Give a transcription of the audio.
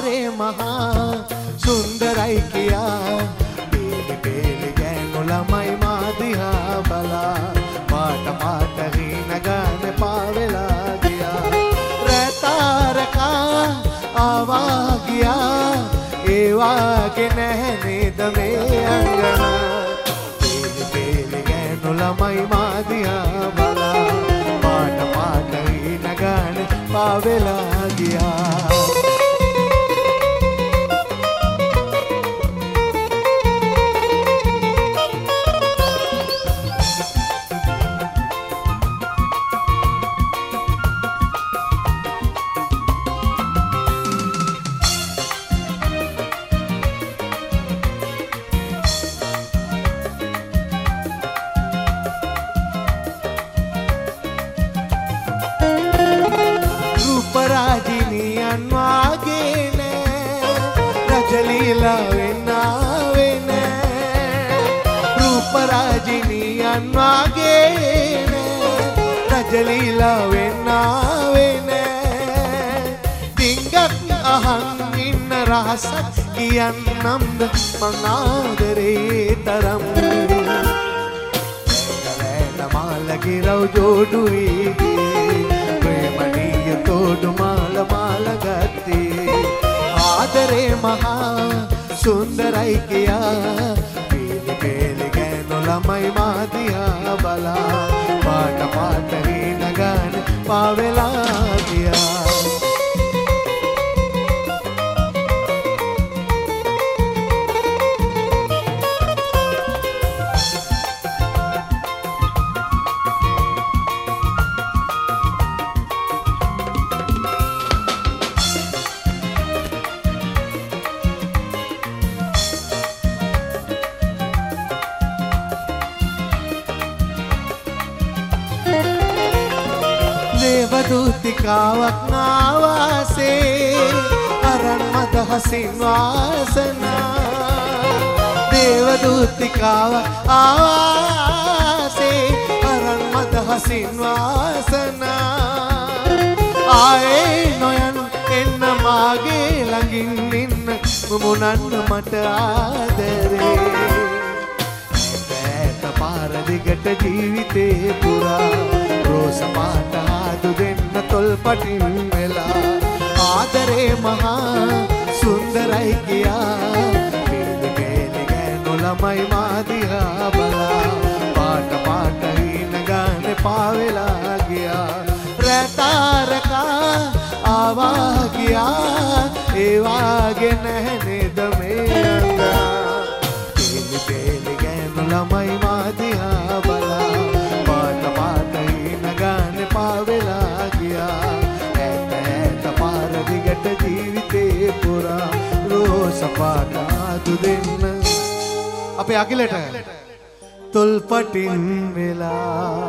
ආදරේ මහා සුන්දරයි කියා පේලි පේලි ගෑනු ළමයි මා දිහා බලා පාට පාට හින ගාන පාවෙලා ගියා රැතාරකා ආවා ගියා ඒ වාගේ නැහැ නේද මේ අංගනා පේලි පේලි ගෑනු ළමයි මා දිහා බලා පාට පාට හින ගාන පාවෙලා ගියා රාජිනියන් වාගේ නෑ රජලීලා වෙන්නාවේ නෑ රූප රාජිනියන් වාගේ නෑ රජලීලා වෙන්නාවේ නෑ ඩිංගක් අහන් ඉන්න රහසක් කියන්නම්ද මං ආදරේ තරම් මාලගේ රව් ජෝඩුවේ තෝඩු මාල මාල ගත්තේ ආදරේ මහා සුන්දරයි කියා පේලි පේලි ගෑනු ළමයි මා දිහා බලා පාට පාට හින ගාන පාවෙලා ගියා දේවදූතිකාවක් නාවාසේ අරන් මත හසින් වාසනා දේවදූතිකාවක් ආවාසේ අරන් මත හසින් වාසනා ආයේ නොයන් එන්න මාගේ ළඟින් ඉන්න මුමුණන්න මට ආදරේ ඈත පාර දිගට ජීවිතේ පුරා රෝස පාට ආදු දෙන්න තොල්පටින් වෙලා ආදරේ මහා සුන්දරයි කියා පේලි පේලි ගෑනු ළමයි මා දිහා බලා පාට පාට හින ගාන පාවෙලා ගියා රැතාරකා ආවා ගියා ඒ වාගේ නැහැ නේද මේ අංගනා පේලි පේලි ගෑනු ළමයි මා දිහා බලා පාට පාට හින ගාන පාවෙලා ගියා ඈත ඈත පාර දිගට ජීවිතේ පුරා රෝස පාට ආදු දෙන්න අපේ අකිලට තොල්පටින් වෙලා